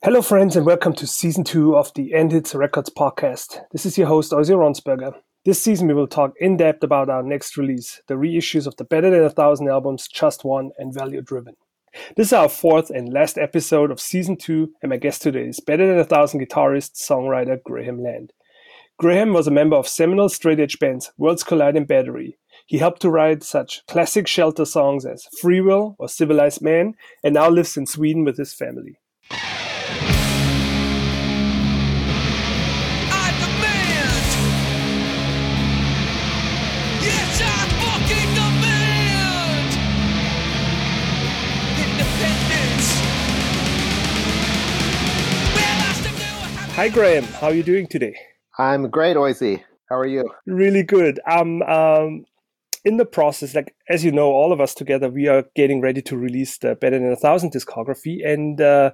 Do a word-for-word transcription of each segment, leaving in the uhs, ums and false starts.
Hello, friends, and welcome to season two of the End Hits Records podcast. This is your host, Ozzy Ronsberger. This season, we will talk in depth about our next release, the reissues of the Better Than a Thousand albums, Just One and Value Driven. This is our fourth and last episode of season two, and my guest today is Better Than a Thousand guitarist, songwriter Graham Land. Graham was a member of seminal straight-edge bands Worlds Collide and Battery. He helped to write such classic Shelter songs as Free Will or Civilized Man, and now lives in Sweden with his family. Hi, Graham. How are you doing today? I'm great, Ozzy. How are you? Really good. I'm um, in the process, like, as you know, all of us together, we are getting ready to release the Better Than a Thousand discography and uh,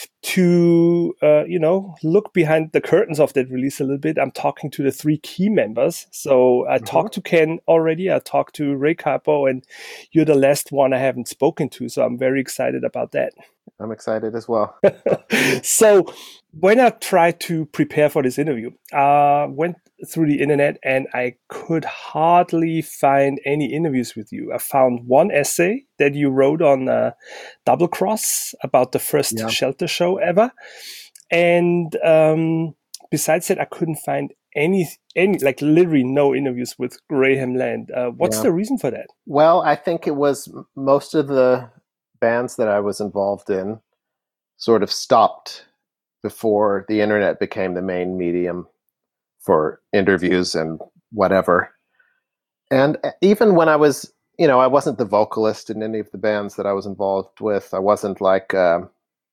to, uh, you know, look behind the curtains of that release a little bit. I'm talking to the three key members. So I mm-hmm. talked to Ken already. I talked to Ray Cappo, and you're the last one I haven't spoken to. So I'm very excited about that. I'm excited as well. So when I tried to prepare for this interview, I uh, went through the internet and I could hardly find any interviews with you. I found one essay that you wrote on uh, Double Cross about the first yeah. Shelter show ever. And um, besides that, I couldn't find any, any like literally no interviews with Graham Land. Uh, what's yeah. the reason for that? Well, I think it was most of the bands that I was involved in sort of stopped before the internet became the main medium for interviews and whatever. And even when I was, you know, I wasn't the vocalist in any of the bands that I was involved with. I wasn't like, um,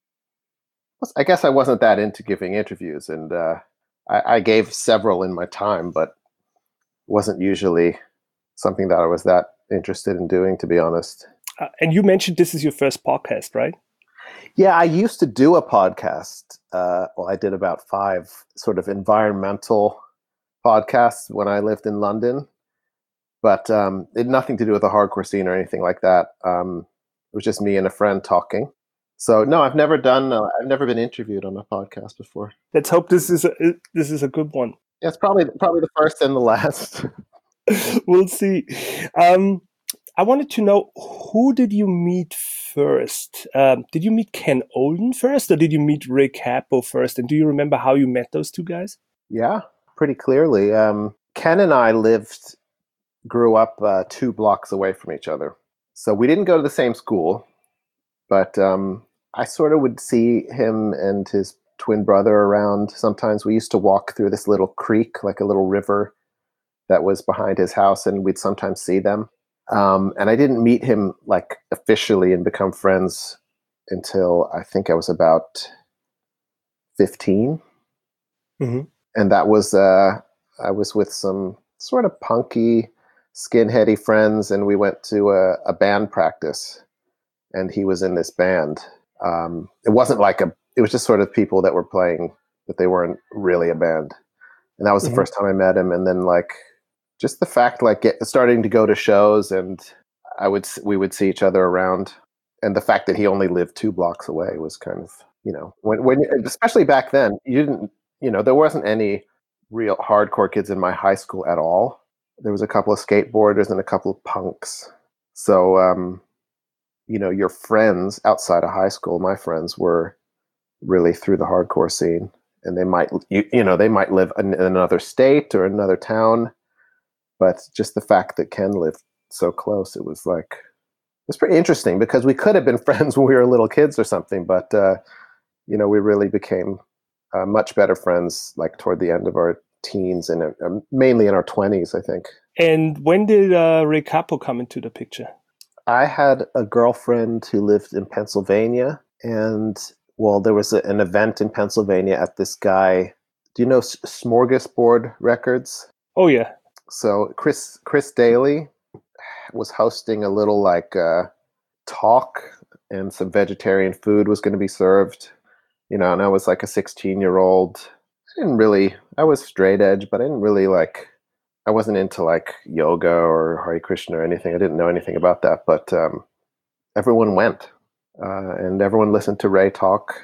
I guess I wasn't that into giving interviews. And uh, I, I gave several in my time, but it wasn't usually something that I was that interested in doing, to be honest. Uh, and you mentioned this is your first podcast, right? Yeah, I used to do a podcast. Uh, well, I did about five sort of environmental podcasts when I lived in London, but um, it had nothing to do with the hardcore scene or anything like that. Um, it was just me and a friend talking. So no, I've never done. Uh, I've never been interviewed on a podcast before. Let's hope this is a, this is a good one. Yeah, it's probably probably the first and the last. We'll see. Um, I wanted to know, who did you meet first? Um, did you meet Ken Olden first, or did you meet Ray Cappo first? And do you remember how you met those two guys? Yeah, pretty clearly. Um, Ken and I lived, grew up uh, two blocks away from each other. So we didn't go to the same school, but um, I sort of would see him and his twin brother around. Sometimes we used to walk through this little creek, like a little river that was behind his house, and we'd sometimes see them. Um, and I didn't meet him like officially and become friends until I think I was about fifteen. Mm-hmm. And that was, uh, I was with some sort of punky, skinheady friends, and we went to a, a band practice, and he was in this band. Um, it wasn't like a, it was just sort of people that were playing, but they weren't really a band. And that was the mm-hmm. first time I met him. And then like, just the fact, like, get, starting to go to shows, and I would we would see each other around, and the fact that he only lived two blocks away was kind of, you know, when when especially back then, you didn't, you know, there wasn't any real hardcore kids in my high school at all. There was a couple of skateboarders and a couple of punks. So, um, you know, your friends outside of high school, my friends were really through the hardcore scene, and they might, you, you know, they might live in another state or another town. But just the fact that Ken lived so close, it was like, it was pretty interesting, because we could have been friends when we were little kids or something. But, uh, you know, we really became uh, much better friends like toward the end of our teens, and uh, mainly in our twenties, I think. And when did uh, Ray Cappo come into the picture? I had a girlfriend who lived in Pennsylvania. And, well, there was a, an event in Pennsylvania at this guy. Do you know S- Smorgasbord Records? Oh, yeah. So Chris Chris Daly was hosting a little like uh, talk, and some vegetarian food was going to be served, you know. And I was like a sixteen year old. I didn't really. I was straight edge, but I didn't really like. I wasn't into like yoga or Hare Krishna or anything. I didn't know anything about that. But um, everyone went, uh, and everyone listened to Ray talk,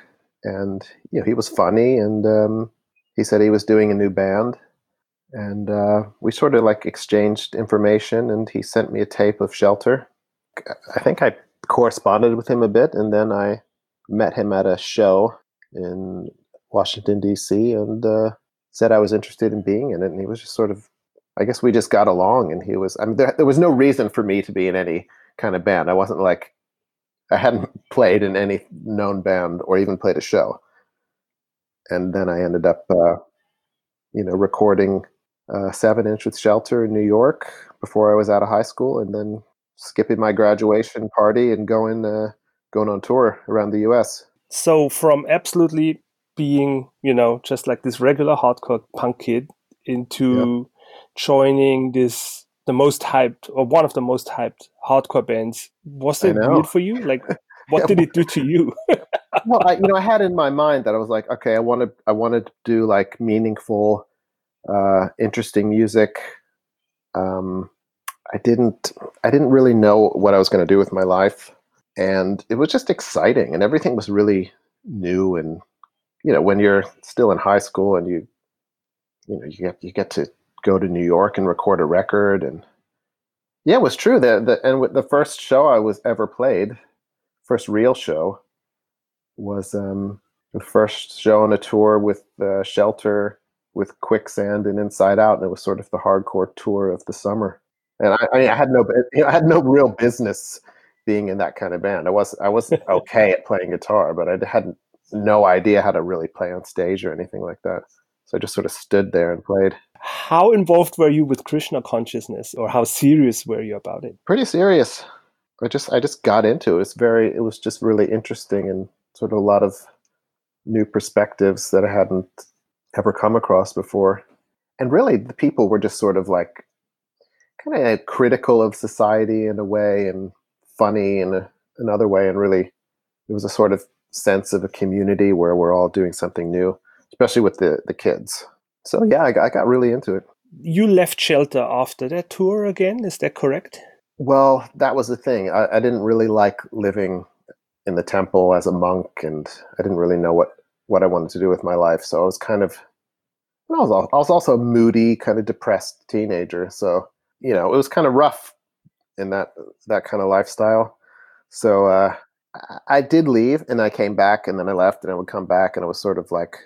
and you know he was funny, and um, he said he was doing a new band, and uh, we sort of like exchanged information, and he sent me a tape of Shelter. I think I corresponded with him a bit, and then I met him at a show in Washington, D C, and uh, said I was interested in being in it. And he was just sort of, I guess we just got along. And he was, I mean, there, there was no reason for me to be in any kind of band. I wasn't like, I hadn't played in any known band or even played a show. And then I ended up, uh, you know, recording uh, seven inch with Shelter in New York before I was out of high school, and then skipping my graduation party and going uh, going on tour around the U S. So from absolutely being, you know, just like this regular hardcore punk kid into yep. joining this, the most hyped or one of the most hyped hardcore bands, was it weird for you? Like, what did it do to you? Well, I, you know, I had in my mind that I was like, okay, I wanted, I wanted to do like meaningful, uh, interesting music. Um, I didn't, I didn't really know what I was going to do with my life, and it was just exciting, and everything was really new. And you know, when you're still in high school and you, you know, you get you get to go to New York and record a record, and yeah, it was true that the and with the first show I was ever played, first real show, was um, the first show on a tour with uh, Shelter, with Quicksand and Inside Out, and it was sort of the hardcore tour of the summer. And I, I, mean, I had no, you know, I had no real business being in that kind of band. I was, I was okay at playing guitar, but I had no idea how to really play on stage or anything like that. So I just sort of stood there and played. How involved were you with Krishna consciousness, or how serious were you about it? Pretty serious. I just, I just got into it. It was very, it was just really interesting, and sort of a lot of new perspectives that I hadn't ever come across before. And really, the people were just sort of like, kind of critical of society in a way, and funny in a, another way. And really, it was a sort of sense of a community where we're all doing something new, especially with the, the kids. So yeah, I got, I got really into it. You left Shelter after that tour again, is that correct? Well, that was the thing. I, I didn't really like living in the temple as a monk, and I didn't really know what, what I wanted to do with my life. So I was kind of, I was, I was also a moody, kind of depressed teenager. So you know, it was kind of rough in that that kind of lifestyle. So uh, I did leave, and I came back, and then I left, and I would come back, and I was sort of like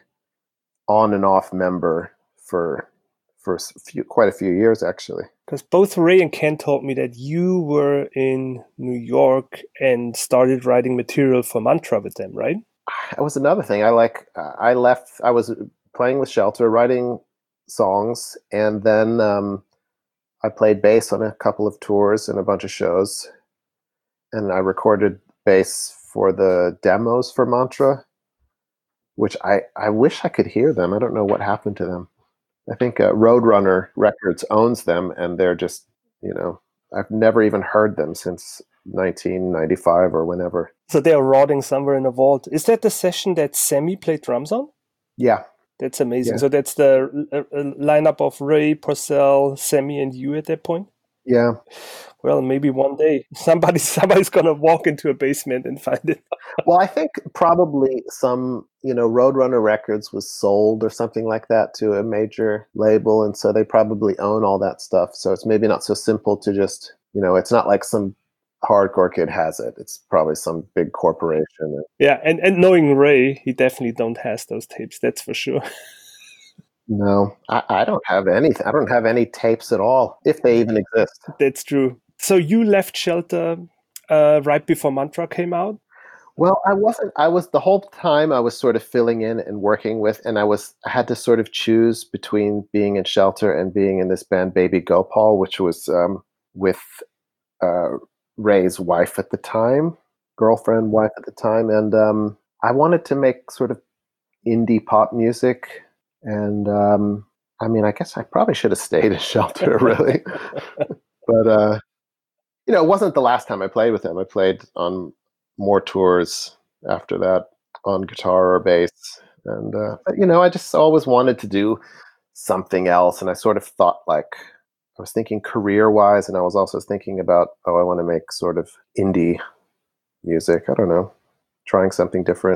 on and off member for for a few, quite a few years, actually. Because both Ray and Ken told me that you were in New York and started writing material for Mantra with them, right? That was another thing. I like. Uh, I left. I was playing with Shelter, writing songs, and then. Um, I played bass on a couple of tours and a bunch of shows, and I recorded bass for the demos for Mantra, which I, I wish I could hear them. I don't know what happened to them. I think uh, Roadrunner Records owns them, and they're just, you know, I've never even heard them since nineteen ninety-five or whenever. So they're rotting somewhere in a vault. Is that the session that Sammy played drums on? Yeah. That's amazing. Yeah. So that's the uh, lineup of Ray, Porcell, Sammy, and you at that point? Yeah. Well, maybe one day somebody somebody's gonna walk into a basement and find it. Well, I think probably some, you know, Roadrunner Records was sold or something like that to a major label, and so they probably own all that stuff. So it's maybe not so simple to just, you know, it's not like some hardcore kid has it. It's probably some big corporation. Yeah, and, and knowing Ray, he definitely don't has those tapes, that's for sure. No, I, I don't have any. I don't have any tapes at all, if they even exist. That's true. So you left Shelter uh, right before Mantra came out? Well, I wasn't. I was the whole time I was sort of filling in and working with, and I was I had to sort of choose between being in Shelter and being in this band Baby Gopal, which was um, with uh, Ray's wife at the time, girlfriend, wife at the time, and um, I wanted to make sort of indie pop music. And um, I mean, I guess I probably should have stayed in Shelter, really. But uh, you know, it wasn't the last time I played with him. I played on more tours after that on guitar or bass, and uh, but you know, I just always wanted to do something else, and I sort of thought like I was thinking career-wise, and I was also thinking about, oh, I want to make sort of indie music. I don't know, trying something different.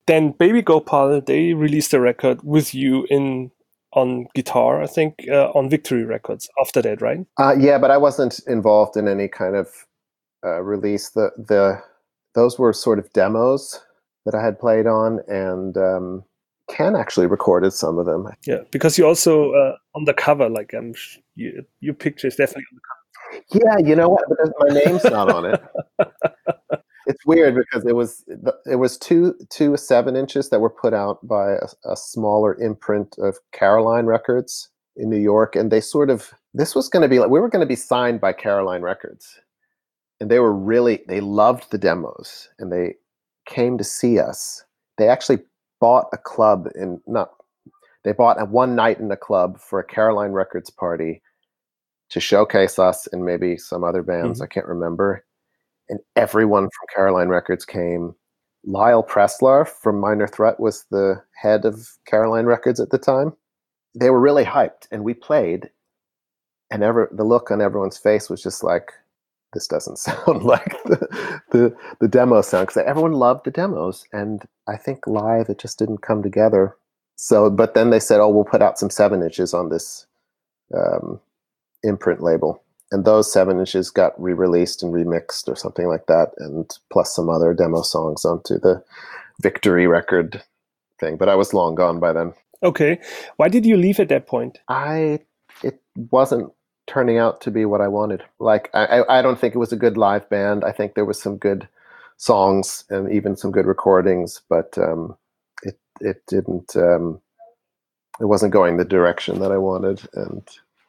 then Baby Gopal, they released a record with you in on guitar, I think, uh, on Victory Records after that, right? Uh, yeah, but I wasn't involved in any kind of uh, release. The the those were sort of demos that I had played on, and um, Ken actually recorded some of them. Yeah, because you also uh, on the cover, like um, you, your picture is definitely on the cover. Yeah, you know what? But my name's not on it. It's weird because it was it was two two seven inches that were put out by a, a smaller imprint of Caroline Records in New York, and they sort of this was going to be like we were going to be signed by Caroline Records, and they were really they loved the demos, and they came to see us. They actually bought a club in not they bought a one night in a club for a Caroline Records party to showcase us and maybe some other bands. Mm-hmm. I can't remember. And everyone from Caroline Records came. Lyle Preslar from Minor Threat was the head of Caroline Records at the time. They were really hyped, and we played, and ever the look on everyone's face was just like, this doesn't sound like the the, the demo sound, because everyone loved the demos, and I think live it just didn't come together. So, but then they said, oh, we'll put out some seven inches on this um, imprint label. And those seven inches got re-released and remixed or something like that, and plus some other demo songs onto the Victory record thing. But I was long gone by then. Okay. Why did you leave at that point? I it wasn't turning out to be what I wanted. Like, I, I don't think it was a good live band. I think there was some good songs and even some good recordings, but um, it it didn't. Um, it wasn't going the direction that I wanted, and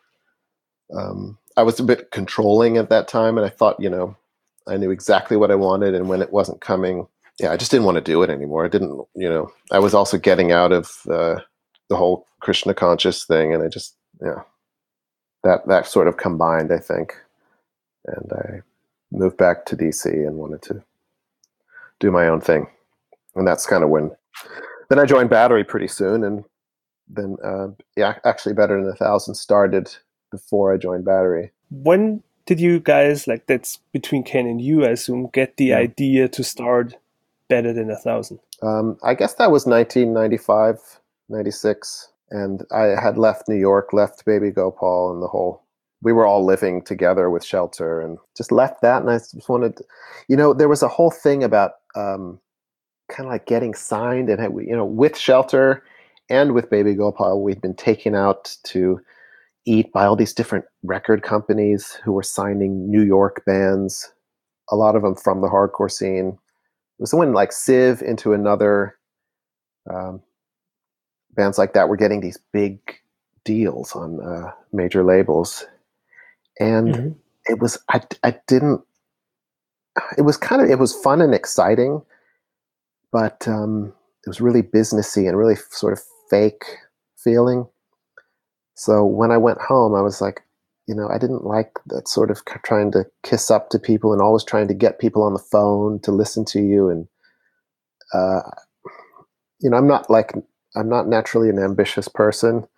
um, I was a bit controlling at that time, and I thought, you know, I knew exactly what I wanted, and when it wasn't coming, yeah, I just didn't want to do it anymore. I didn't, you know, I was also getting out of uh, the whole Krishna conscious thing, and I just, yeah, that that sort of combined, I think, and I moved back to D C and wanted to do my own thing, and that's kind of when. Then I joined Battery pretty soon, and then uh, yeah, actually, Better Than a Thousand started before I joined Battery. When did you guys, like that's between Ken and you, I assume, get the yeah. idea to start Better Than a Thousand? Um, I guess that was nineteen ninety-five, ninety-six. And I had left New York, left Baby Gopal and the whole, we were all living together with Shelter and just left that. And I just wanted, to, you know, there was a whole thing about um, kind of like getting signed and, you know, with Shelter and with Baby Gopal, we'd been taken out to eat by all these different record companies who were signing New York bands, a lot of them from the hardcore scene. It was when like Civ Into Another, um, bands like that were getting these big deals on uh, major labels. And mm-hmm. it was, I, I didn't, it was kind of, it was fun and exciting, but um, it was really businessy and really sort of fake feeling. So when I went home, I was like, you know, I didn't like that sort of trying to kiss up to people and always trying to get people on the phone to listen to you. And, uh, you know, I'm not like, I'm not naturally an ambitious person.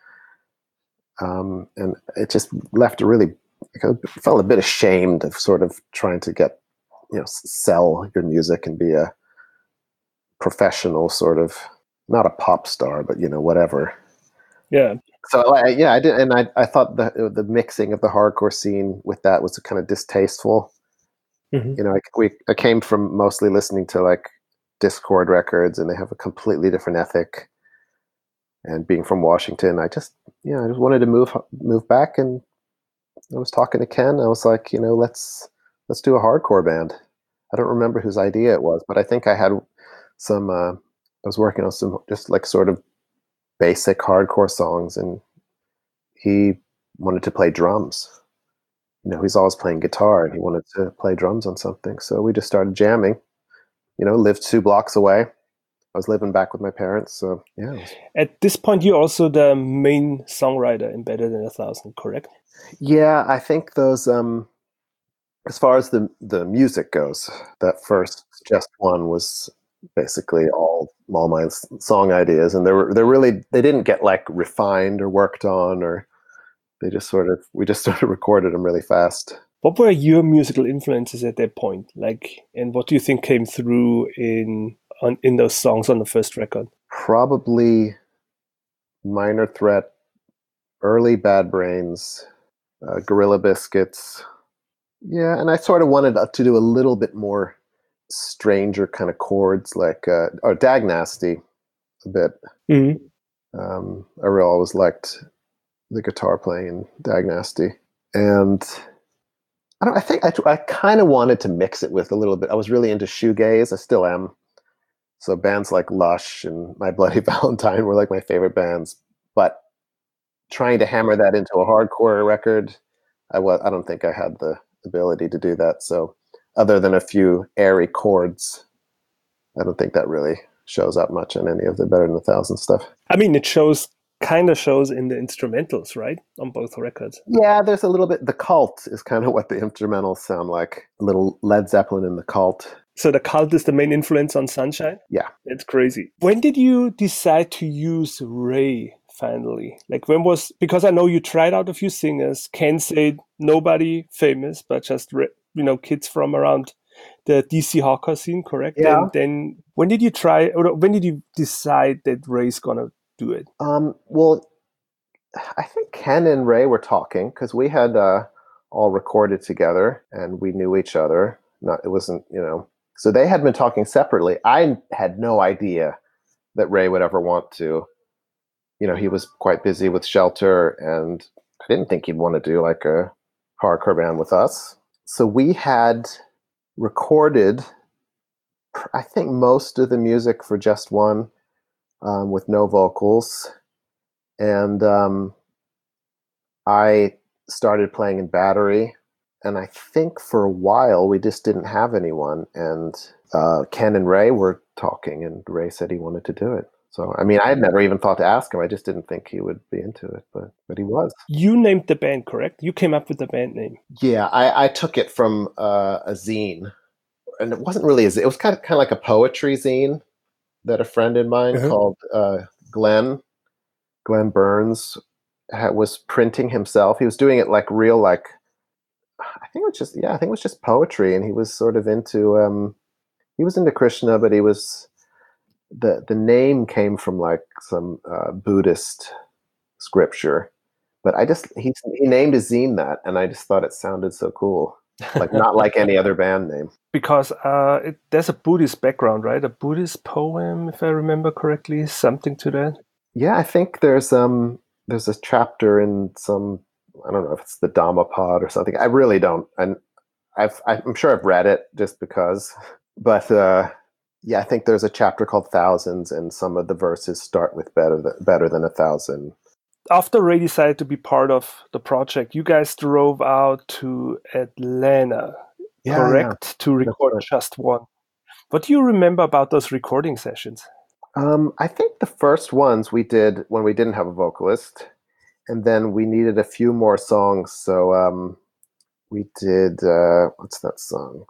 Um, and it just left a really, I felt a bit ashamed of sort of trying to get, you know, sell your music and be a professional sort of, not a pop star, but, you know, whatever. Yeah. So I, yeah, I did, and I I thought the the mixing of the hardcore scene with that was kind of distasteful. Mm-hmm. You know, I, we I came from mostly listening to like Discord records, and they have a completely different ethic. And being from Washington, I just yeah, I just wanted to move move back, and I was talking to Ken. I was like, you know, let's let's do a hardcore band. I don't remember whose idea it was, but I think I had some. Uh, I was working on some just like sort of basic hardcore songs, and he wanted to play drums. You know, he's always playing guitar, and he wanted to play drums on something. So we just started jamming. You know, lived two blocks away. I was living back with my parents, so yeah. Was... At this point, you're also the main songwriter in Better Than a Thousand, correct? Yeah, I think those. Um, as far as the the music goes, that first Just One was basically all all my song ideas, and they were they really they didn't get like refined or worked on, or they just sort of we just sort of recorded them really fast. What were your musical influences at that point, like, and what do you think came through in on in those songs on the first record? Probably Minor Threat, early Bad Brains, uh, Gorilla Biscuits. Yeah, and I sort of wanted to do a little bit more stranger kind of chords, like uh, or Dag Nasty a bit. Mm-hmm. Um, I really always liked the guitar playing in Dag Nasty, and I don't. I think I, I kind of wanted to mix it with a little bit. I was really into shoegaze. I still am. So bands like Lush and My Bloody Valentine were like my favorite bands. But trying to hammer that into a hardcore record, I was. I don't think I had the ability to do that. So other than a few airy chords, I don't think that really shows up much in any of the Better Than a Thousand stuff. I mean, it shows, kind of shows in the instrumentals, right? On both records. Yeah, there's a little bit. The Cult is kind of what the instrumentals sound like. A little Led Zeppelin in The Cult. So The Cult is the main influence on Sunshine? Yeah. It's crazy. When did you decide to use Ray finally? Like when was, because I know you tried out a few singers, Ken said nobody famous, but just, you know, kids from around the D C hardcore scene, correct? Yeah. And then when did you try, or when did you decide that Ray's gonna do it? Um, well, I think Ken and Ray were talking because we had uh, all recorded together and we knew each other. Not, it wasn't, you know, so they had been talking separately. I had no idea that Ray would ever want to. You know, he was quite busy with Shelter, and I didn't think he'd want to do like a hardcore band with us. So we had recorded, I think, most of the music for Just One um, with no vocals. And um, I started playing in Battery. And I think for a while we just didn't have anyone. And uh, Ken and Ray were talking, and Ray said he wanted to do it. So, I mean, I had never even thought to ask him. I just didn't think he would be into it, but but he was. You named the band, correct? You came up with the band name. Yeah, I, I took it from uh, a zine. And it wasn't really a zine. It was kind of, kind of like a poetry zine that a friend of mine uh-huh. called uh, Glenn, Glenn Burns, had, was printing himself. He was doing it like real, like, I think it was just, yeah, I think it was just poetry. And he was sort of into, um, he was into Krishna, but he was, the, the name came from like some uh, Buddhist scripture. But I just, he, he named his zine that, and I just thought it sounded so cool. Like not like any other band name. Because uh, it, there's a Buddhist background, right? A Buddhist poem, if I remember correctly, something to that. Yeah, I think there's um there's a chapter in some, I don't know if it's the Dhammapad or something. I really don't, and I've I'm sure I've read it just because. But uh, yeah, I think there's a chapter called Thousands, and some of the verses start with better than, better than a thousand. After Ray decided to be part of the project, you guys drove out to Atlanta, yeah, correct, yeah. to record right. Just One. What do you remember about those recording sessions? Um, I think the first ones we did when we didn't have a vocalist, and then we needed a few more songs. So um, we did, uh, what's that song?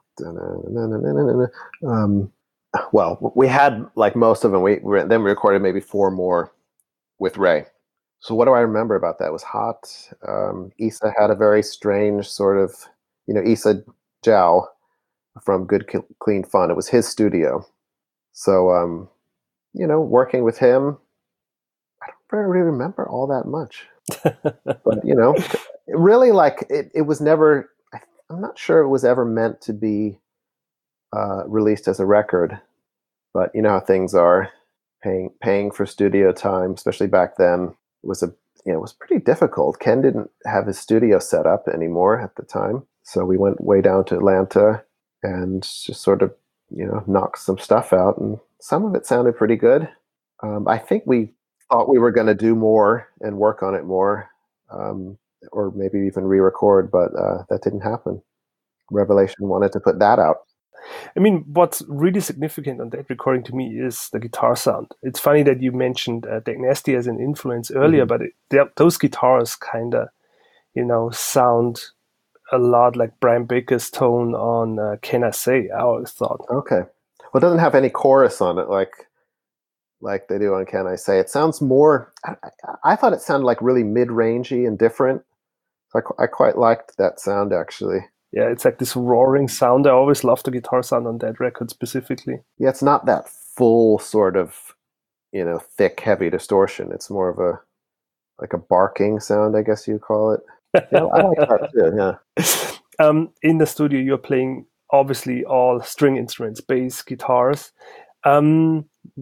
Um, well, we had like most of them. We, we then we recorded maybe four more with Ray. So what do I remember about that? It was hot. Um, Issa had a very strange sort of, you know, Issa Zhao from Good Clean Fun. It was his studio. So, um, you know, working with him, I don't really remember all that much. But, you know, really like it, it was never, I'm not sure it was ever meant to be uh, released as a record. But you know how things are, paying paying for studio time, especially back then. was a you know, it was pretty difficult. Ken didn't have his studio set up anymore at the time. So we went way down to Atlanta and just sort of, you know, knocked some stuff out, and some of it sounded pretty good. Um, I think we thought we were going to do more and work on it more, um, or maybe even re-record, but uh, that didn't happen. Revelation wanted to put that out. I mean, what's really significant on that recording to me is the guitar sound. It's funny that you mentioned uh, Dag Nasty as an influence earlier, mm-hmm. but it, those guitars kind of, you know, sound a lot like Brian Baker's tone on uh, Can I Say, I always thought. Okay. Well, it doesn't have any chorus on it like like they do on Can I Say. It sounds more, I, I thought it sounded like really mid-rangey and different. I, I quite liked that sound, actually. Yeah, it's like this roaring sound. I always loved the guitar sound on that record specifically. Yeah, it's not that full sort of, you know, thick, heavy distortion. It's more of a like a barking sound, I guess you call it. Yeah, I like that too. Yeah. Um, in the studio, you're playing obviously all string instruments, bass, guitars. Um,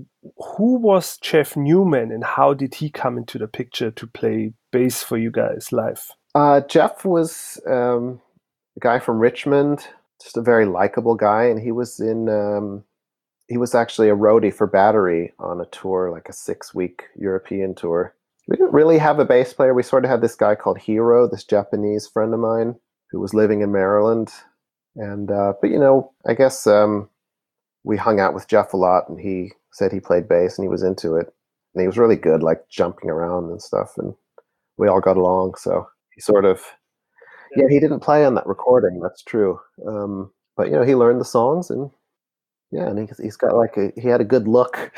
who was Jeff Newman, and how did he come into the picture to play bass for you guys live? Uh, Jeff was um, a guy from Richmond, just a very likable guy, and he was in. Um, he was actually a roadie for Battery on a tour, like a six-week European tour. We didn't really have a bass player. We sort of had this guy called Hiro, this Japanese friend of mine who was living in Maryland, and uh, but you know, I guess um, we hung out with Jeff a lot, and he said he played bass and he was into it, and he was really good, like jumping around and stuff, and we all got along. So he sort of, yeah, he didn't play on that recording. That's true, um, but you know, he learned the songs, and yeah, and he's, he's got like a he had a good look.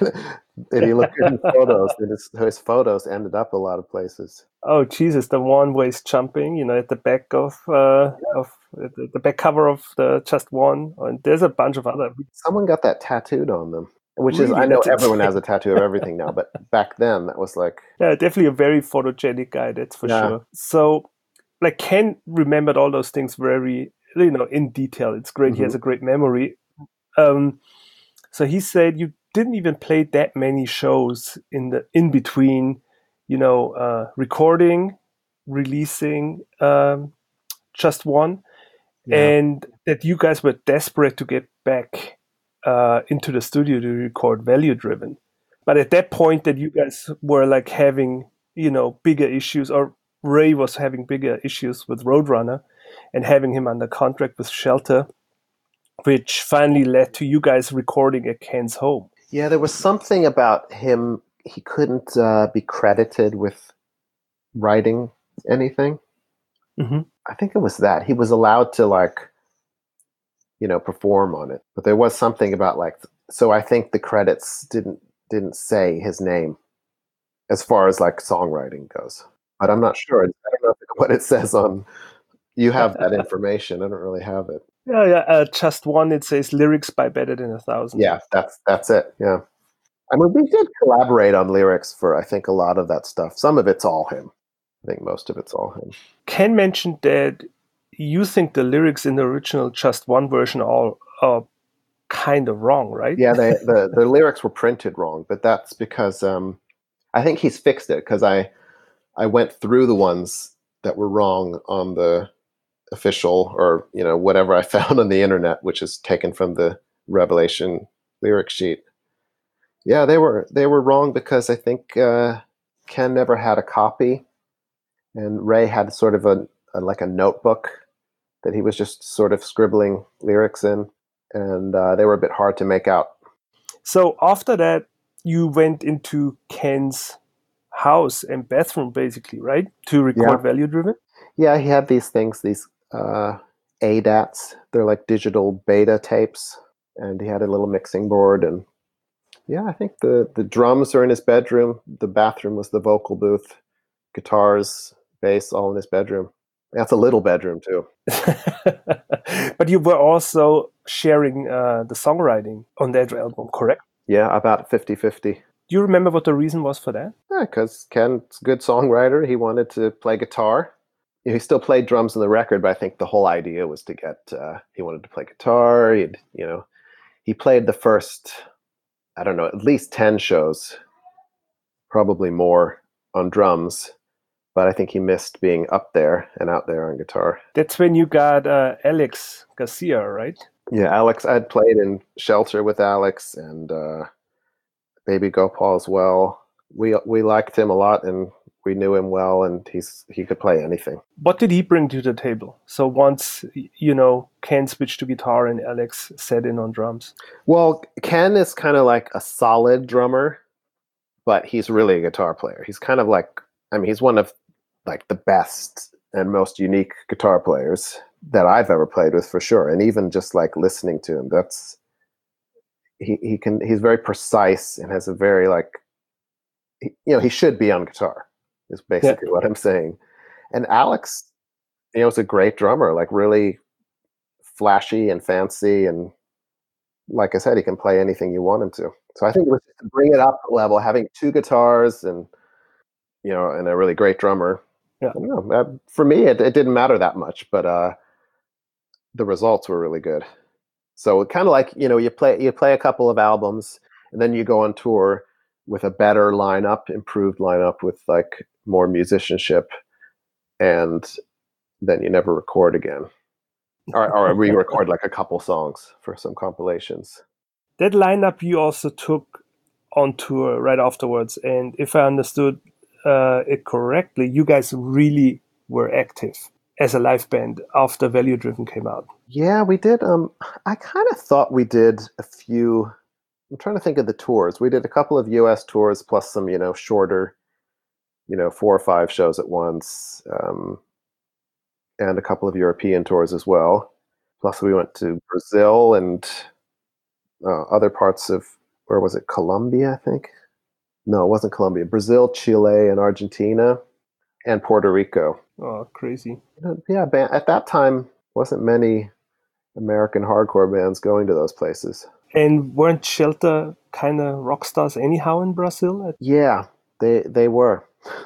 And he looked good in photos, and his, his photos ended up a lot of places. Oh Jesus, the one where he's jumping, you know, at the back of uh, of the, the back cover of the Just One, and there's a bunch of other. Someone got that tattooed on them, which Really? is I know That's everyone insane. has a tattoo of everything now, but back then that was like, Yeah, definitely a very photogenic guy, that's for yeah. sure. So, like, Ken remembered all those things very, you know, in detail. It's great. He has Mm-hmm. a great memory. Um, so he said you didn't even play that many shows in the in between, you know, uh, recording, releasing um, Just One, Yeah. and that you guys were desperate to get back uh, into the studio to record Value Driven. But at that point, that you guys were like having, you know, bigger issues, or Ray was having bigger issues with Roadrunner and having him under contract with Shelter, which finally led to you guys recording at Ken's home. Yeah, there was something about him. He couldn't uh, be credited with writing anything. Mm-hmm. I think it was that. He was allowed to, like, you know, perform on it, but there was something about, like, so I think the credits didn't didn't say his name as far as like songwriting goes. But I'm not sure. I don't know what it says on. You have that information. I don't really have it. Yeah, yeah. Uh, Just One, it says lyrics by Better Than a Thousand. Yeah, that's that's it. Yeah. I mean, we did collaborate on lyrics for, I think, a lot of that stuff. Some of it's all him. I think most of it's all him. Ken mentioned that you think the lyrics in the original Just One version are, are kind of wrong, right? Yeah, they, the the lyrics were printed wrong, but that's because um, I think he's fixed it, because I I went through the ones that were wrong on the official, or you know, whatever I found on the internet, which is taken from the Revelation lyric sheet. Yeah, they were they were wrong because I think uh, Ken never had a copy, and Ray had sort of a, a like a notebook that he was just sort of scribbling lyrics in, and uh, they were a bit hard to make out. So after that, you went into Ken's house and bathroom, basically, right, to record Yeah, Value Driven. yeah, he had these things, these uh, A D A Ts. They're like digital beta tapes, and he had a little mixing board, and yeah, I think the the drums are in his bedroom. The bathroom was the vocal booth, guitars, bass, all in his bedroom. That's a little bedroom too. But you were also sharing uh, the songwriting on that album, correct? Yeah, about fifty-fifty. Do you remember what the reason was for that? Yeah, because Ken's a good songwriter. He wanted to play guitar. He still played drums on the record, but I think the whole idea was to get, uh, he wanted to play guitar. He'd, you know, he played the first, I don't know, at least ten shows, probably more, on drums. But I think he missed being up there and out there on guitar. That's when you got uh, Alex Garcia, right? Yeah, Alex, I'd played in Shelter with Alex, and uh, Baby Gopal as well. We we liked him a lot, and we knew him well, and he's he could play anything. What did he bring to the table? So once, you know, Ken switched to guitar and Alex sat in on drums. Well, Ken is kind of like a solid drummer, but he's really a guitar player. He's kind of like, I mean, he's one of like the best and most unique guitar players that I've ever played with, for sure. And even just like listening to him, that's he he can he's very precise and has a very like, he, you know, he should be on guitar, is basically Yeah. what I'm saying. And Alex, you know, is a great drummer, like really flashy and fancy, and like I said, he can play anything you want him to. So I think it was just to bring it up a level, having two guitars and, you know, and a really great drummer. Yeah. I don't know. Uh, for me, it, it didn't matter that much, but uh, the results were really good. So kind of like, you know, you play you play a couple of albums, and then you go on tour with a better lineup, improved lineup with like more musicianship, and then you never record again, or, or re-record like a couple songs for some compilations. That lineup you also took on tour right afterwards, and if I understood uh, it correctly, you guys really were active as a live band after Value Driven came out. Yeah, we did. Um, I kind of thought we did a few. I'm trying to think of the tours. We did a couple of U S tours plus some, you know, shorter, you know, four or five shows at once, um, and a couple of European tours as well. Plus, we went to Brazil and uh, other parts of, where was it? Colombia, I think. No, it wasn't Colombia. Brazil, Chile, and Argentina, and Puerto Rico. Oh, crazy! You know, yeah, band, at that time, wasn't many American hardcore bands going to those places. And weren't Shelter kind of rock stars anyhow in Brazil? Yeah, they they were.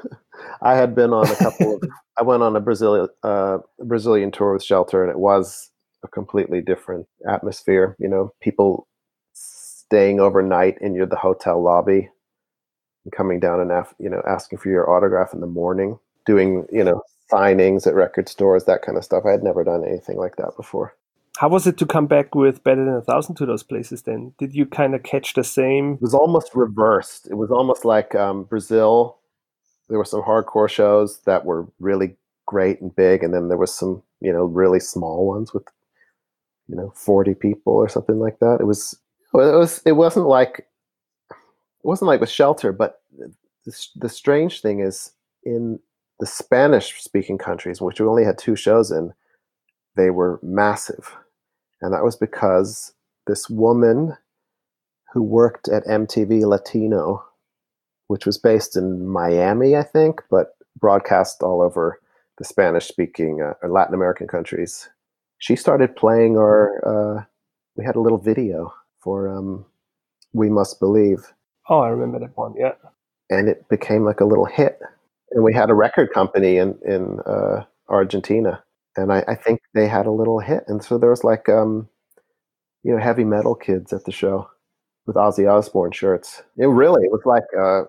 I had been on a couple of. I went on a Brazil uh, Brazilian tour with Shelter, and it was a completely different atmosphere. You know, people staying overnight in your the hotel lobby, and coming down and af- you know asking for your autograph in the morning, doing you know signings at record stores, that kind of stuff. I had never done anything like that before. How was it to come back with Better Than a Thousand to those places then? Did you kind of catch the same? It was almost reversed. It was almost like um, Brazil. There were some hardcore shows that were really great and big, and then there was some, you know, really small ones with, you know, forty people or something like that. It was, it was, it wasn't like, it wasn't like with Shelter, but the, the strange thing is in the Spanish-speaking countries, which we only had two shows in, they were massive, and that was because this woman who worked at M T V Latino, which was based in Miami, I think, but broadcast all over the Spanish-speaking uh, or Latin American countries. She started playing our. Uh, we had a little video for um, "We Must Believe." Oh, I remember that one. Yeah, and it became like a little hit. And we had a record company in in uh, Argentina, and I, I think they had a little hit. And so there was like um, you know heavy metal kids at the show with Ozzy Osbourne shirts. It really it was like. Uh,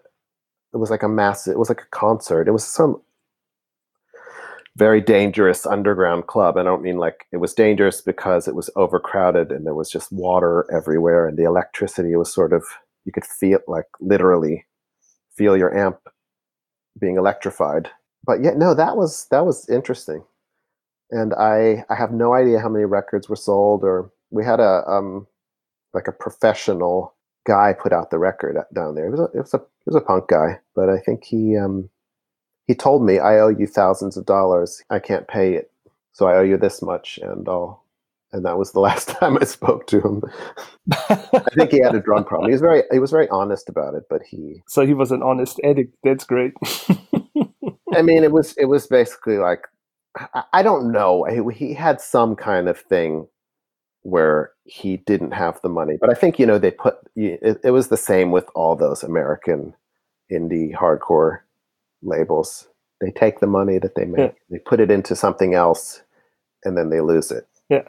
It was like a massive, it was like a concert. It was some very dangerous underground club. I don't mean like it was dangerous because it was overcrowded and there was just water everywhere and the electricity was sort of, you could feel like literally feel your amp being electrified. But yeah, no, that was, that was interesting. And I, I have no idea how many records were sold, or we had a, um, like a professional guy put out the record down there. It was a, it was a, it was a punk guy, but I think he, um, he told me, I owe you thousands of dollars. I can't pay it. So I owe you this much. And I'll, and that was the last time I spoke to him. I think he had a drug problem. He was very, he was very honest about it, but he, so he was an honest addict. That's great. I mean, it was, it was basically like, I, I don't know. He, he had some kind of thing where he didn't have the money. But I think, you know, they put, it, it was the same with all those American indie hardcore labels. They take the money that they make, yeah. They put it into something else, and then they lose it. Yeah.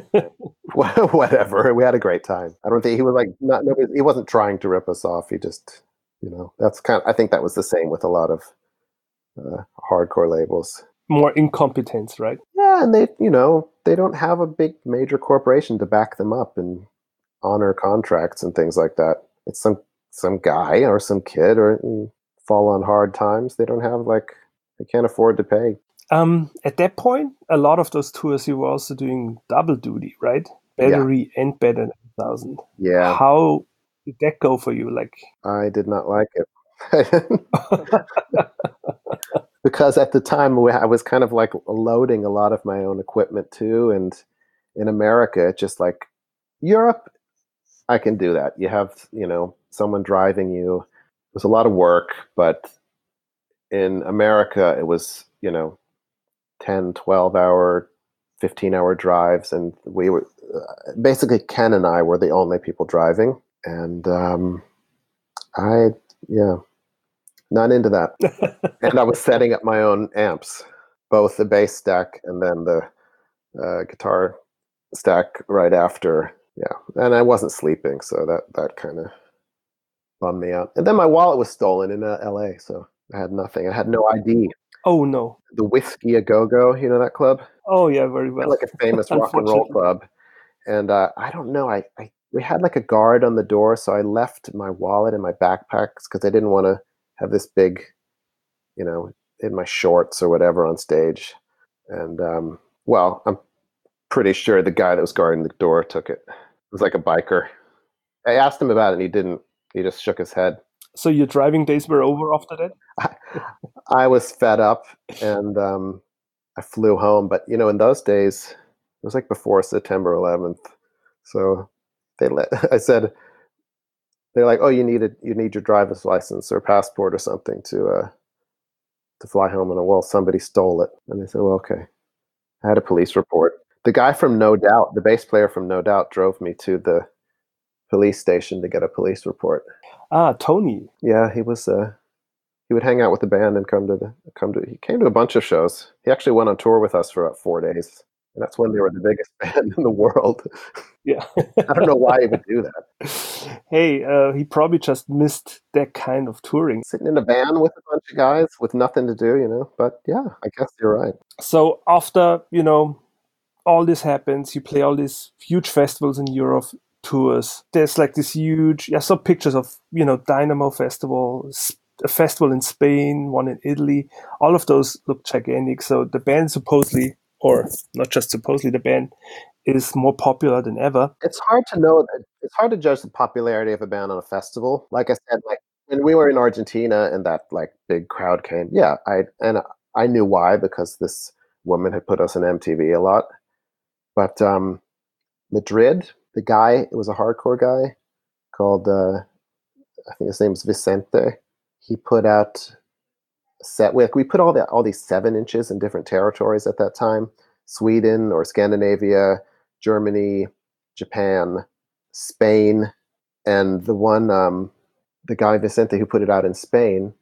Whatever. We had a great time. I don't think he was like, not, nobody, he wasn't trying to rip us off. He just, you know, that's kind of, I think that was the same with a lot of uh, hardcore labels. More incompetence, right? Yeah, and they, you know, they don't have a big major corporation to back them up and honor contracts and things like that. It's some some guy or some kid or fall on hard times. They don't have like, they can't afford to pay. Um, at that point, a lot of those tours you were also doing double duty, right? Battery yeah. and Better Than a Thousand. Yeah. How did that go for you? Like, I did not like it. Because at the time I was kind of like loading a lot of my own equipment too. And in America, it's just like Europe, I can do that. You have, you know, someone driving you. It was a lot of work, but in America, it was, you know, ten, twelve hour fifteen hour drives, and we were uh, basically Ken and I were the only people driving, and um, I yeah, not into that. And I was setting up my own amps, both the bass stack and then the uh, guitar stack right after. Yeah, and I wasn't sleeping, so that that kind of bummed me out. And then my wallet was stolen in uh, L A, so I had nothing. I had no I D. Oh no. The Whiskey A Go Go, you know that club? Oh yeah, very well. Like a famous rock and roll club. And uh, I don't know, I, I we had like a guard on the door, so I left my wallet in my backpacks because I didn't want to have this big, you know, in my shorts or whatever on stage. And um, well, I'm pretty sure the guy that was guarding the door took it. It was like a biker. I asked him about it, and he didn't. He just shook his head. So your driving days were over after that? I, I was fed up, and um, I flew home. But you know, in those days, it was like before September eleventh. So they let. I said, they're like, "Oh, you need a, you need your driver's license or passport or something to uh, to fly home." And I, well, somebody stole it, and they said, "Well, okay." I had a police report. The guy from No Doubt, the bass player from No Doubt, drove me to the police station to get a police report. Ah, Tony. Yeah, he was. Uh, he would hang out with the band and come to the come to. He came to a bunch of shows. He actually went on tour with us for about four days, and that's when they were the biggest band in the world. Yeah. I don't know why he would do that. Hey, uh, he probably just missed that kind of touring. Sitting in a van with a bunch of guys with nothing to do, you know. But yeah, I guess you're right. So after, you know, all this happens, you play all these huge festivals in Europe, tours. There's like this huge, I saw pictures of, you know, Dynamo Festival, a festival in Spain, one in Italy. All of those look gigantic. So the band supposedly, or not just supposedly, the band is more popular than ever. It's hard to know. It's hard to judge the popularity of a band on a festival. Like I said, like when we were in Argentina and that like big crowd came, yeah, I and I knew why, because this woman had put us on M T V a lot. But um, Madrid, the guy, it was a hardcore guy called, uh, I think his name's Vicente. He put out a set with, we put all the all these seven inches in different territories at that time: Sweden or Scandinavia, Germany, Japan, Spain, and the one, um, the guy Vicente who put it out in Spain,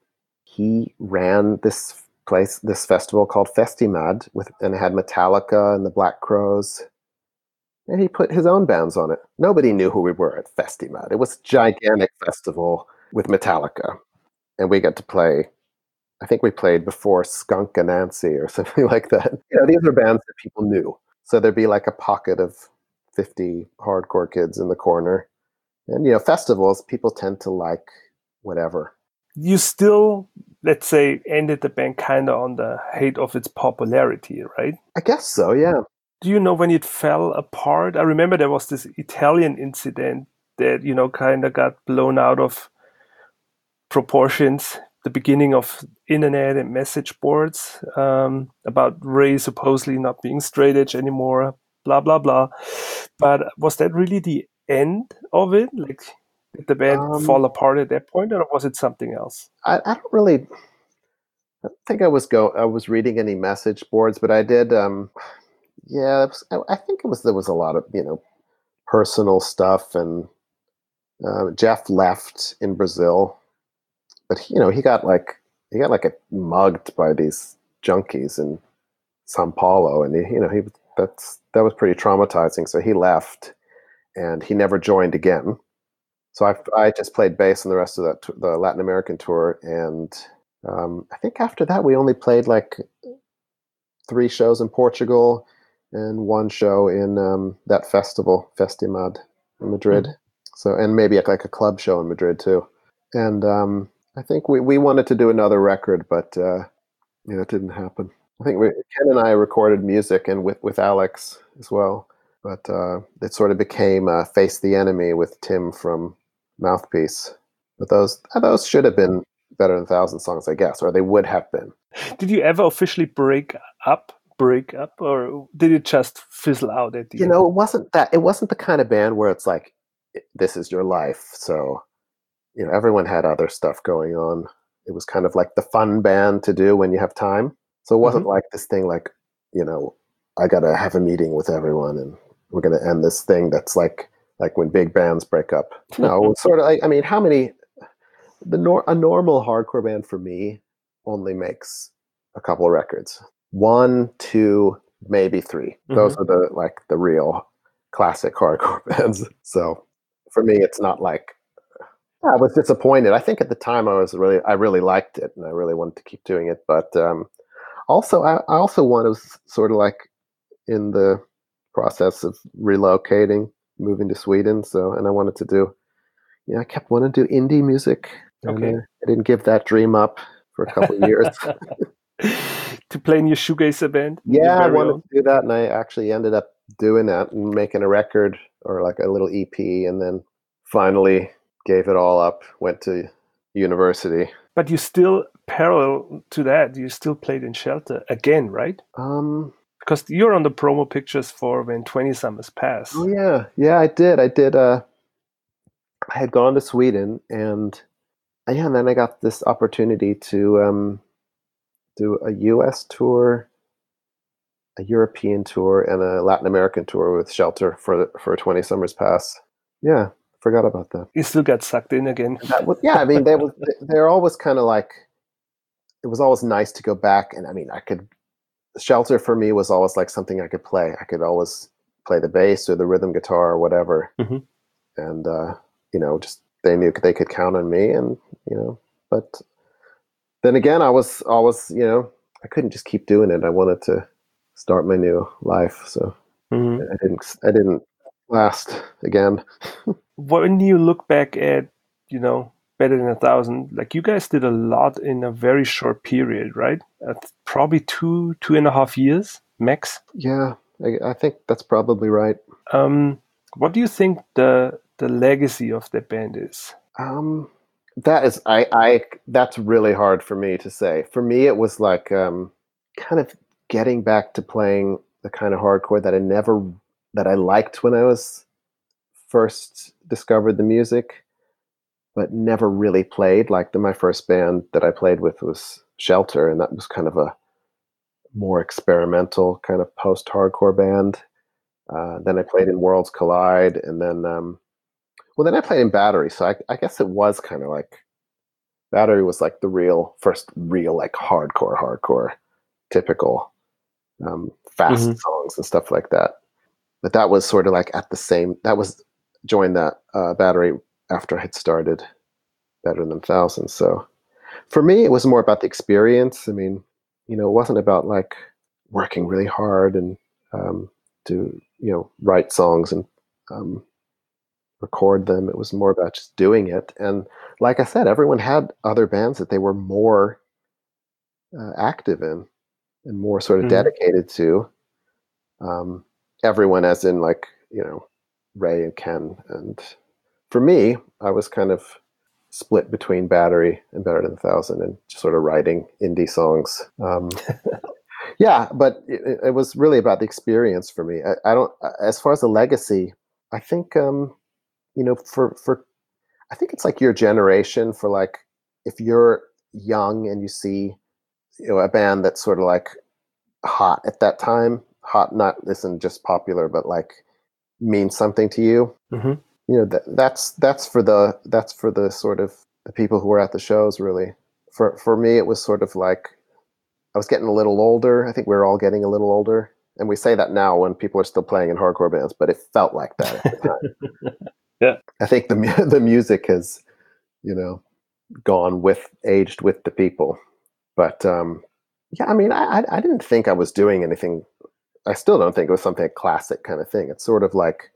he ran this place, this festival called Festimad, with, and it had Metallica and the Black Crowes, and he put his own bands on it. Nobody knew who we were at Festimad. It was a gigantic festival with Metallica, and we got to play. I think we played before Skunk Anansie or something like that. You know, these are bands that people knew. So there'd be like a pocket of fifty hardcore kids in the corner. And, you know, festivals, people tend to like whatever. You still, let's say, ended the band kind of on the height of its popularity, right? I guess so, yeah. Do you know when it fell apart? I remember there was this Italian incident that, you know, kind of got blown out of proportions. The beginning of internet and message boards um, about Ray supposedly not being straight edge anymore, blah, blah, blah. But was that really the end of it? Like, did the band um, fall apart at that point, or was it something else? I, I don't really I don't think I was go I was reading any message boards, but I did um yeah, it was, I, I think it was there was a lot of, you know, personal stuff, and uh, Jeff left in Brazil. But you know, he got like he got like a mugged by these junkies in São Paulo, and he, you know, he that's that was pretty traumatizing. So he left, and he never joined again. So I I just played bass on the rest of that t- the Latin American tour, and um, I think after that we only played like three shows in Portugal and one show in um, that festival Festimad in Madrid. Mm. So and maybe like a club show in Madrid too, and. Um, I think we, we wanted to do another record, but uh, you know, it didn't happen. I think we, Ken and I recorded music, and with, with Alex as well. But uh, it sort of became uh, Face the Enemy with Tim from Mouthpiece. But those those should have been better than Thousand Songs, I guess, or they would have been. Did you ever officially break up, break up, or did it just fizzle out at the you end? You know, it wasn't that. It wasn't the kind of band where it's like, this is your life, so. You know, everyone had other stuff going on. It was kind of like the fun band to do when you have time. So it wasn't mm-hmm. like this thing like, you know, I gotta have a meeting with everyone, and we're gonna end this thing that's like like when big bands break up. No, sort of. Like, I mean, how many? The nor- a normal hardcore band for me only makes a couple of records, one, two, maybe three. Mm-hmm. Those are the like the real classic hardcore bands. So for me, it's not like I was disappointed. I think at the time I was really I really liked it, and I really wanted to keep doing it. But um, also, I, I also was sort of like in the process of relocating, moving to Sweden. So, and I wanted to do, yeah, you know, I kept wanting to do indie music. Okay. And I didn't give that dream up for a couple of years. To play in your shoegazer band? Yeah, I wanted own. to do that, and I actually ended up doing that and making a record or like a little E P, and then finally gave it all up, went to university. But you still, parallel to that, you still played in Shelter again, right? Um, because you're on the promo pictures for When twenty Summers Pass. Oh, yeah. Yeah, I did. I did. Uh, I had gone to Sweden, and yeah, and then I got this opportunity to um, do a U S tour, a European tour, and a Latin American tour with Shelter for for twenty Summers Pass. Yeah, forgot about that. You still got sucked in again. That was, yeah, I mean, they was they're always kind of like, it was always nice to go back, and I mean, I could Shelter for me was always like something I could play. I could always play the bass or the rhythm guitar or whatever, mm-hmm. and uh, you know, just they knew they could count on me, and you know, but then again, I was always, you know, I couldn't just keep doing it. I wanted to start my new life, so mm-hmm. I didn't. I didn't last again. When you look back at, you know, Better Than a Thousand, like you guys did a lot in a very short period, right? At probably two, two and a half years max. Yeah, I, I think that's probably right. Um, what do you think the the legacy of the band is? Um, that is, I, I, that's really hard for me to say. For me, it was like um, kind of getting back to playing the kind of hardcore that I never, that I liked when I was first discovered the music, but never really played. Like the, my first band that I played with was Shelter, and that was kind of a more experimental kind of post-hardcore band. Uh, then I played in Worlds Collide, and then, um, well, then I played in Battery. So I, I guess it was kind of like, Battery was like the real, first real like hardcore, hardcore, typical um, fast mm-hmm. songs and stuff like that. But that was sort of like at the same, that was, joined that uh, Battery after I had started Better Than Thousands. So for me, it was more about the experience. I mean, you know, it wasn't about like working really hard and um, to, you know, write songs and um, record them. It was more about just doing it. And like I said, everyone had other bands that they were more uh, active in and more sort of mm-hmm. dedicated to. Um, everyone as in like, you know, Ray and Ken. And for me, I was kind of split between Battery and Better Than a Thousand and just sort of writing indie songs. Um, yeah, but it, it was really about the experience for me. I, I don't, as far as the legacy, I think, um, you know, for, for, I think it's like your generation for like, if you're young and you see, you know, a band that's sort of like hot at that time, hot, not isn't just popular, but like means something to you. Mm-hmm. You know, that, that's, that's for the, that's for the sort of the people who were at the shows, really. For, for me, it was sort of like, I was getting a little older. I think we were all getting a little older. And we say that now when people are still playing in hardcore bands, but it felt like that at the time. Yeah. I think the the music has, you know, gone with, aged with the people. But um, yeah, I mean, I I didn't think I was doing anything. I still don't think it was something classic kind of thing. It's sort of like,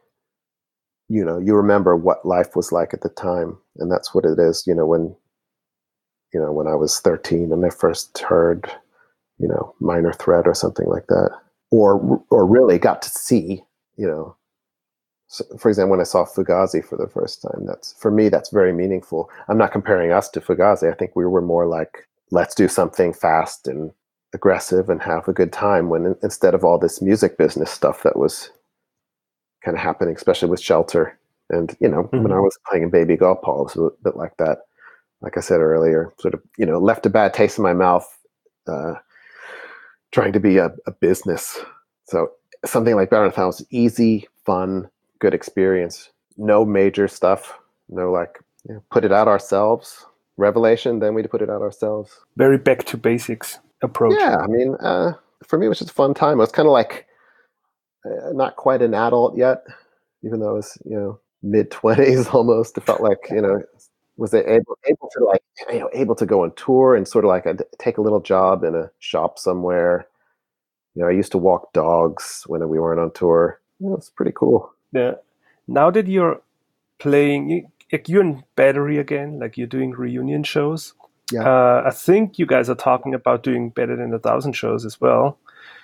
you know, you remember what life was like at the time, and that's what it is. You know, when, you know, when I was thirteen and I first heard, you know, Minor Threat or something like that, or or really got to see, you know. So, for example, when I saw Fugazi for the first time, that's, for me, that's very meaningful. I'm not comparing us to Fugazi. I think we were more like, let's do something fast and aggressive and have a good time, when instead of all this music business stuff that was kind of happening, especially with Shelter. And, you know, mm-hmm. when I was playing in Baby Golf Paul, it was a bit like that. Like I said earlier, sort of, you know, left a bad taste in my mouth, uh, trying to be a, a business So something like Better Than a Thousand, easy, fun, good experience. No major stuff. No like you know, put it out ourselves. Revelation, then we put it out ourselves. Very back to basics approach. Yeah, I mean, uh, for me, it was just a fun time. It was kind of like uh, not quite an adult yet, even though I was, you know, mid twenties almost. It felt like, you know, was able able to like, you know, able to go on tour and sort of like I'd take a little job in a shop somewhere. You know, I used to walk dogs when we weren't on tour. It was pretty cool. Yeah. Now that you're playing, you, like you're in Battery again, like you're doing reunion shows. Yeah. Uh, I think you guys are talking about doing Better Than a Thousand shows as well.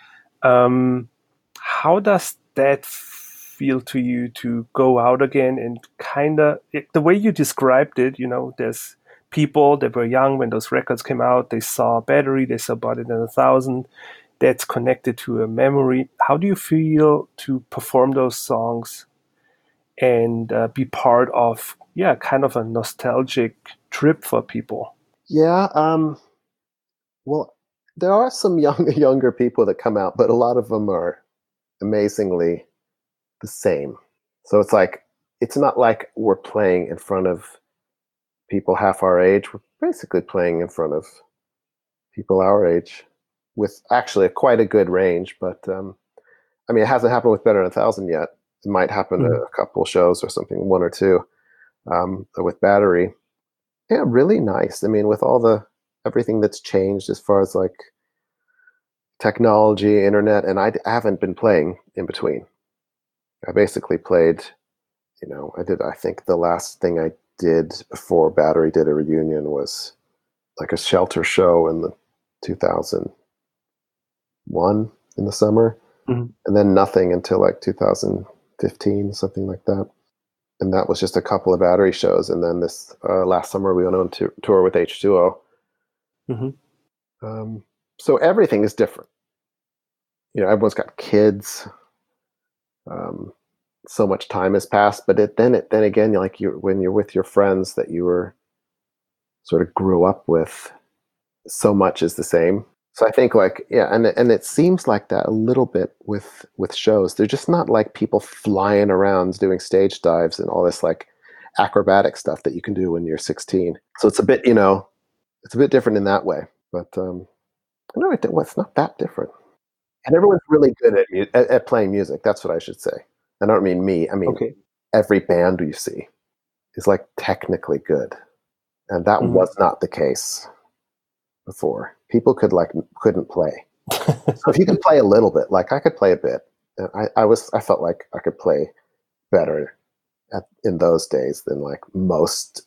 Um, how does that feel to you to go out again and kind of the way you described it? You know, there's people that were young when those records came out. They saw Battery, they saw Better Than a Thousand. That's connected to a memory. How do you feel to perform those songs and uh, be part of, yeah, kind of a nostalgic trip for people? Yeah. Um, well, there are some young, younger people that come out, but a lot of them are amazingly the same. So it's like, it's not like we're playing in front of people half our age. We're basically playing in front of people our age with actually a, quite a good range. But um, I mean, it hasn't happened with Better Than a Thousand yet. It might happen mm-hmm. a, a couple shows or something, one or two. Um, with Battery, yeah, really nice. I mean, with all the everything that's changed as far as like technology, internet, and I, I haven't been playing in between. I basically played, you know, I did. I think the last thing I did before Battery did a reunion was like a shelter show in the two thousand one in the summer, mm-hmm. and then nothing until like two thousand fifteen, something like that. And that was just a couple of Battery shows. And then this uh, last summer, we went on to tour with H two O. Mm-hmm. Um, so everything is different. You know, everyone's got kids. Um, so much time has passed, but it, then it, then again, you're like you when you're with your friends that you were sort of grew up with, so much is the same. So I think like, yeah, and and it seems like that a little bit with with shows. They're just not like people flying around doing stage dives and all this like acrobatic stuff that you can do when you're sixteen. So it's a bit, you know, it's a bit different in that way. But um, no, it, well, it's not that different. And everyone's really good at, at at playing music. That's what I should say. I don't mean me. I mean okay. Every band you see is like technically good, and that mm-hmm. was not the case before. People could like couldn't play. So if you can play a little bit, like I could play a bit, and I, I was I felt like I could play better at, in those days than like most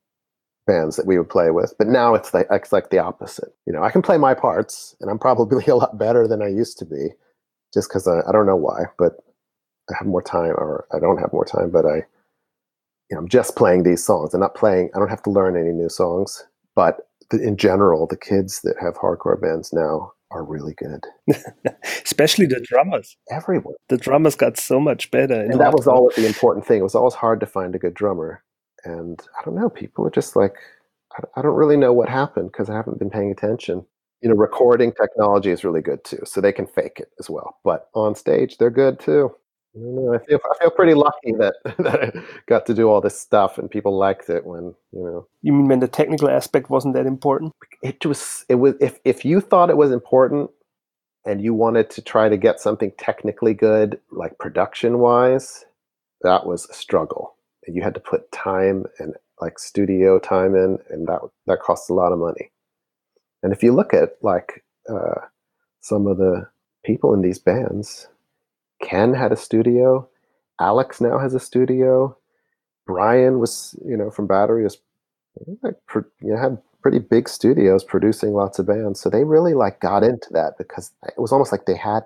bands that we would play with. But now it's like it's like the opposite. You know, I can play my parts, and I'm probably a lot better than I used to be, just because I, I don't know why, but I have more time, or I don't have more time, but I, you know, I'm just playing these songs. I'm not playing. I don't have to learn any new songs, but in general, the kids that have hardcore bands now are really good. Especially the drummers. Everyone. The drummers got so much better. And that was always the important thing. It was always hard to find a good drummer. And I don't know, people are just like, I don't really know what happened because I haven't been paying attention. You know, recording technology is really good too. So they can fake it as well. But on stage, they're good too. I don't know. I feel I feel pretty lucky that, that I got to do all this stuff and people liked it when, you know. You mean when the technical aspect wasn't that important? It was it was if, if you thought it was important and you wanted to try to get something technically good, like production wise, that was a struggle. And you had to put time and like studio time in, and that that costs a lot of money. And if you look at like uh, some of the people in these bands, Ken had a studio. Alex now has a studio. Brian was, you know, from Battery, was like, you know, had pretty big studios producing lots of bands. So they really like got into that because it was almost like they had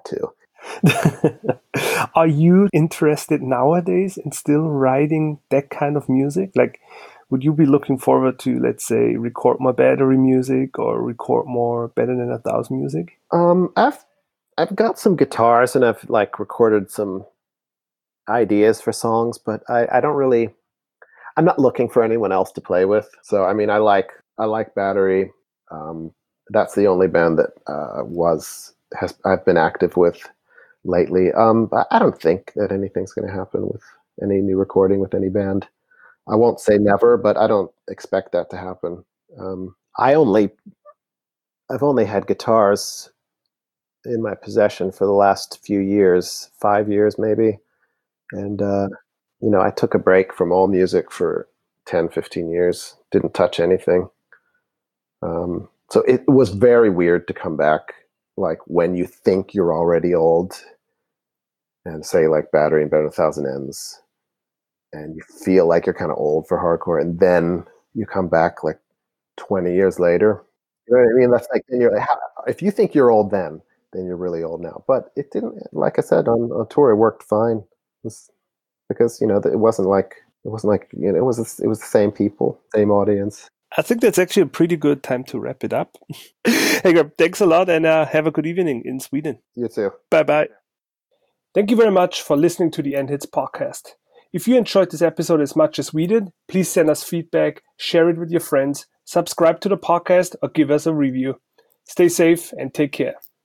to. Are you interested nowadays in still writing that kind of music? Like, would you be looking forward to, let's say, record more Battery music or record more Better Than a Thousand music? Um, I've I've got some guitars and I've like recorded some ideas for songs, but I, I don't really, I'm not looking for anyone else to play with. So, I mean, I like, I like Battery. Um, that's the only band that uh, was, has, I've been active with lately. Um, but I don't think that anything's going to happen with any new recording with any band. I won't say never, but I don't expect that to happen. Um, I only, I've only had guitars in my possession for the last few years, five years maybe. And, uh, you know, I took a break from all music for ten, fifteen years, didn't touch anything. Um, so it was very weird to come back, like when you think you're already old and say like Battery and Better Than a Thousand Ends, and you feel like you're kind of old for hardcore, and then you come back like twenty years later. You know what I mean? That's like, then you're, if you think you're old then, then you're really old now. But it didn't, like I said, on, on tour, it worked fine. It was, because, you know, it wasn't like, it wasn't like, you know, it was, it was the same people, same audience. I think that's actually a pretty good time to wrap it up. Hey, Greg, thanks a lot, and uh, have a good evening in Sweden. You too. Bye-bye. Thank you very much for listening to the End Hits podcast. If you enjoyed this episode as much as we did, please send us feedback, share it with your friends, subscribe to the podcast, or give us a review. Stay safe and take care.